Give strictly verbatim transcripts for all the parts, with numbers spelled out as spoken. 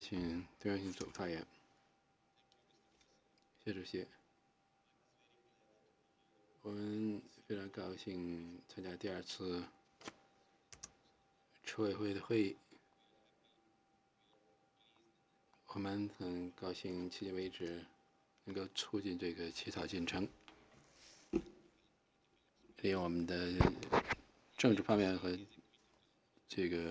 请多元性组发言。谢主席，我们非常高兴参加第二次筹委会的会议。我们很高兴迄今为止能够促进这个起草进程，利用我们的政治方面和这个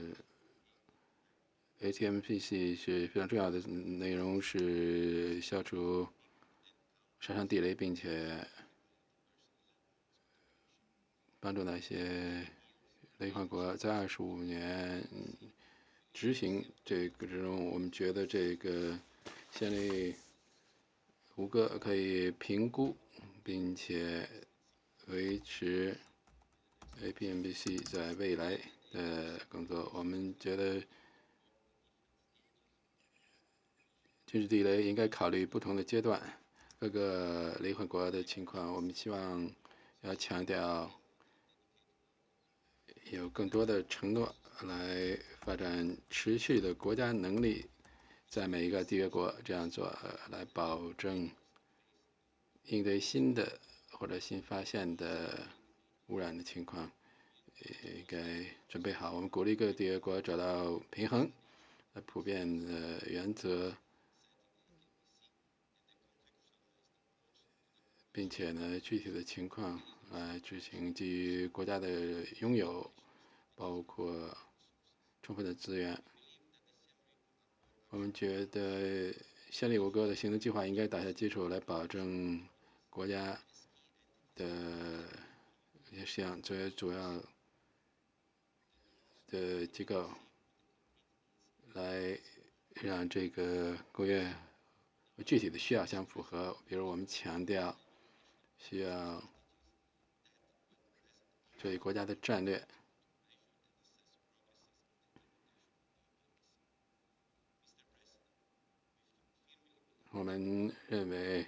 A T M P C 是非常重要的内容，是消除杀伤地雷，并且帮助那些雷患国在二十五年执行这个之中，我们觉得这个先例胡歌可以评估并且维持 A P M B C 在未来的工作。我们觉得军事地雷应该考虑不同的阶段，各个雷患国的情况。我们希望要强调有更多的承诺来发展持续的国家能力，在每一个缔约国这样做，来保证应对新的或者新发现的污染的情况，应该准备好。我们鼓励各个缔约国找到平衡、普遍的原则，并且呢，具体的情况来执行基于国家的拥有，包括充分的资源。我们觉得先例五个的行动计划应该打下基础，来保证国家的一些事项作为主要的机构，来让这个公约和具体的需要相符合。比如我们强调需要作为国家的战略，我们认为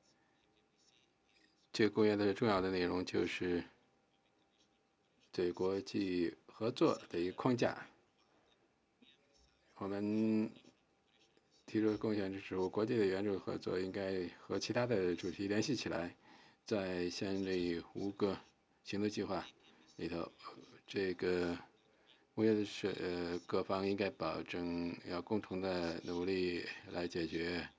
这个公约的重要的内容就是对国际合作的一个框架。我们提出贡献之时候，国际的援助合作应该和其他的主题联系起来，在先例五个行动计划里头，这个公约的是呃各方应该保证要共同的努力来解决，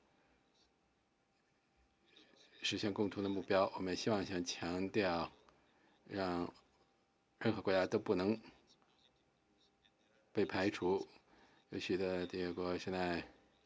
实现共同的目标。我们希望想强调，让任何国家都不能被排除。有许多缔约国现在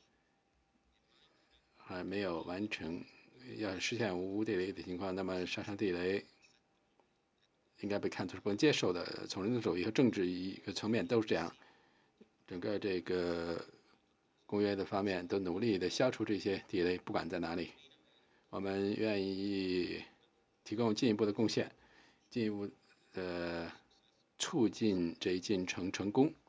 还没有完成，要实现无地雷的情况，那么杀伤地雷应该被看作是不能接受的。从人道主义和政治一个层面都是这样，整个这个公约的方面都努力的消除这些地雷，不管在哪里。我们愿意提供进一步的贡献，进一步的促进这一进程成功。